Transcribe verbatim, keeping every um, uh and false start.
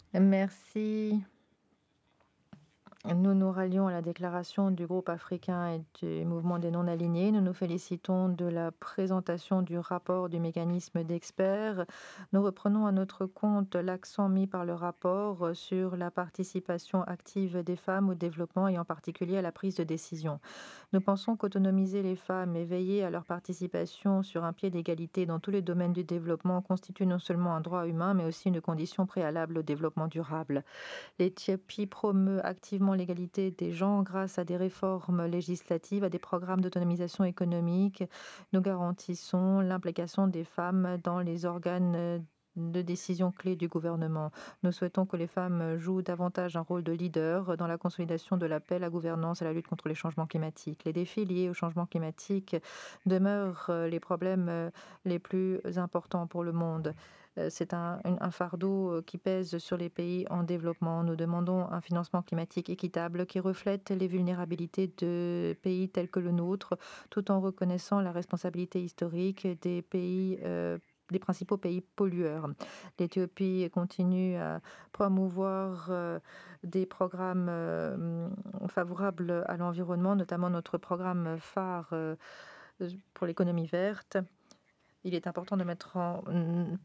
Merci. Nous nous rallions à la déclaration du groupe africain et du mouvement des non-alignés. Nous nous félicitons de la présentation du rapport du mécanisme d'experts. Nous reprenons à notre compte l'accent mis par le rapport sur la participation active des femmes au développement et en particulier à la prise de décision. Nous pensons qu'autonomiser les femmes et veiller à leur participation sur un pied d'égalité dans tous les domaines du développement constitue non seulement un droit humain, mais aussi une condition préalable au développement durable. L'Éthiopie promeut activement l'égalité des genres grâce à des réformes législatives, à des programmes d'autonomisation économique. Nous garantissons l'implication des femmes dans les organes de décision clés du gouvernement. Nous souhaitons que les femmes jouent davantage un rôle de leader dans la consolidation de la paix, la gouvernance et la lutte contre les changements climatiques. Les défis liés au changement climatique demeurent les problèmes les plus importants pour le monde. C'est un, un fardeau qui pèse sur les pays en développement. Nous demandons un financement climatique équitable qui reflète les vulnérabilités de pays tels que le nôtre, tout en reconnaissant la responsabilité historique des pays euh, des principaux pays pollueurs. L'Éthiopie continue à promouvoir euh, des programmes euh, favorables à l'environnement, notamment notre programme phare euh, pour l'économie verte. Il est important de mettre en